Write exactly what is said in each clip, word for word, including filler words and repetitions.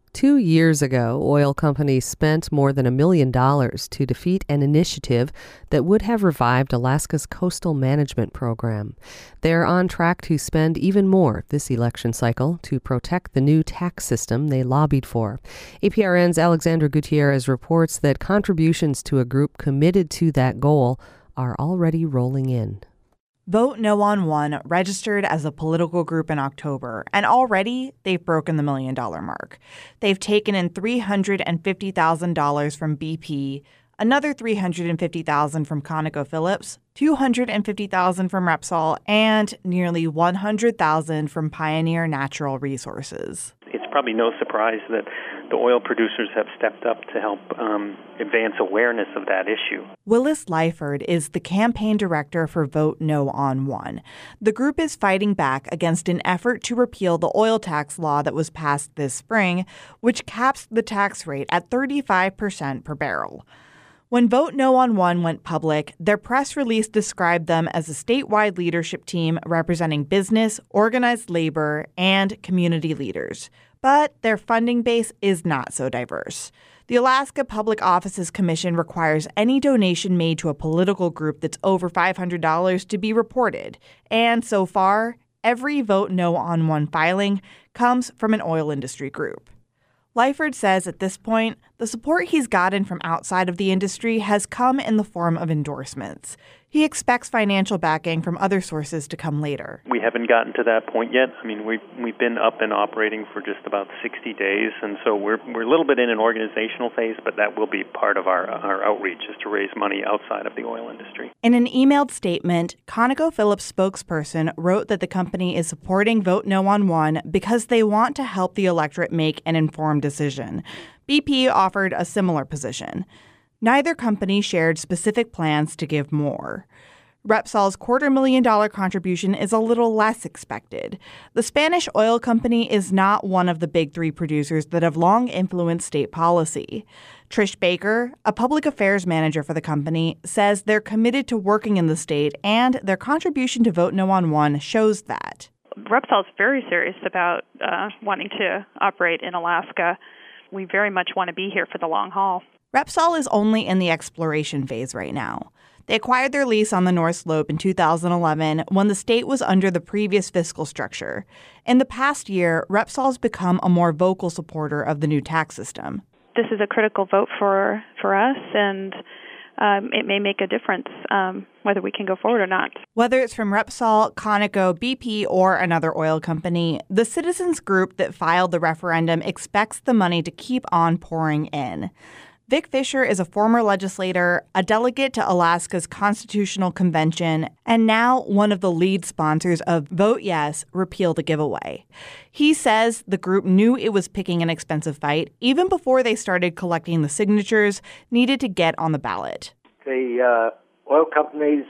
Two years ago, oil companies spent more than a million dollars to defeat an initiative that would have revived Alaska's coastal management program. They're on track to spend even more this election cycle to protect the new tax system they lobbied for. A P R N's Alexandra Gutierrez reports that contributions to a group committed to that goal are already rolling in. Vote No on One registered as a political group in October, and already they've broken the million dollar mark. They've taken in three hundred fifty thousand dollars from B P, another three hundred fifty thousand dollars from ConocoPhillips, two hundred fifty thousand dollars from Repsol, and nearly one hundred thousand dollars from Pioneer Natural Resources. It's probably no surprise that the oil producers have stepped up to help um, advance awareness of that issue. Willis Lyford is the campaign director for Vote No on One. The group is fighting back against an effort to repeal the oil tax law that was passed this spring, which caps the tax rate at thirty-five percent per barrel. When Vote No on One went public, their press release described them as a statewide leadership team representing business, organized labor, and community leaders. But their funding base is not so diverse. The Alaska Public Offices Commission requires any donation made to a political group that's over five hundred dollars to be reported. And so far, every Vote No on One filing comes from an oil industry group. Lyford says at this point, the support he's gotten from outside of the industry has come in the form of endorsements. He expects financial backing from other sources to come later. We haven't gotten to that point yet. I mean, we've, we've been up and operating for just about sixty days, and so we're we're a little bit in an organizational phase, but that will be part of our, our outreach, is to raise money outside of the oil industry. In an emailed statement, ConocoPhillips spokesperson wrote that the company is supporting Vote No on One because they want to help the electorate make an informed decision. B P offered a similar position. Neither company shared specific plans to give more. Repsol's quarter million dollar contribution is a little less expected. The Spanish oil company is not one of the big three producers that have long influenced state policy. Trish Baker, a public affairs manager for the company, says they're committed to working in the state, and their contribution to Vote No on One shows that. Repsol's very serious about uh, wanting to operate in Alaska. We very much want to be here for the long haul. Repsol is only in the exploration phase right now. They acquired their lease on the North Slope in two thousand eleven when the state was under the previous fiscal structure. In the past year, Repsol's become a more vocal supporter of the new tax system. This is a critical vote for, for us, and um, it may make a difference um, whether we can go forward or not. Whether it's from Repsol, Conoco, B P, or another oil company, the citizens group that filed the referendum expects the money to keep on pouring in. Vic Fisher is a former legislator, a delegate to Alaska's Constitutional Convention, and now one of the lead sponsors of Vote Yes, Repeal the Giveaway. He says the group knew it was picking an expensive fight even before they started collecting the signatures needed to get on the ballot. The uh, oil companies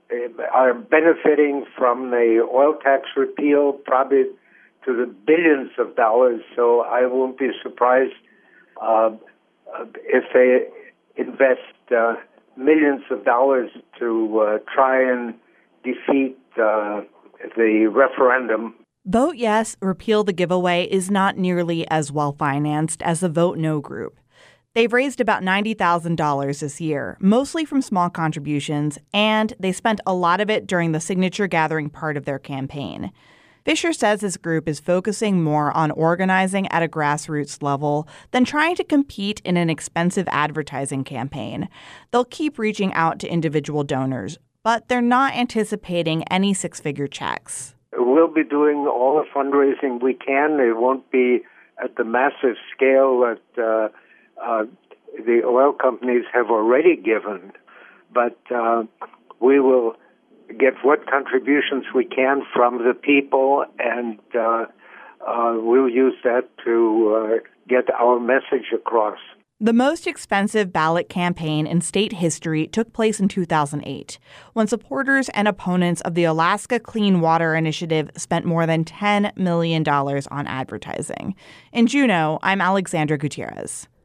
are benefiting from the oil tax repeal, probably to the billions of dollars, so I won't be surprised uh, if they invest uh, millions of dollars to uh, try and defeat uh, the referendum. Vote Yes, Repeal the Giveaway is not nearly as well-financed as the Vote No group. They've raised about ninety thousand dollars this year, mostly from small contributions, and they spent a lot of it during the signature-gathering part of their campaign. Fisher says his group is focusing more on organizing at a grassroots level than trying to compete in an expensive advertising campaign. They'll keep reaching out to individual donors, but they're not anticipating any six-figure checks. We'll be doing all the fundraising we can. It won't be at the massive scale that uh, uh, the oil companies have already given, but uh, we will get what contributions we can from the people, and uh, uh, we'll use that to uh, get our message across. The most expensive ballot campaign in state history took place in two thousand eight, when supporters and opponents of the Alaska Clean Water Initiative spent more than ten million dollars on advertising. In Juneau, I'm Alexandra Gutierrez.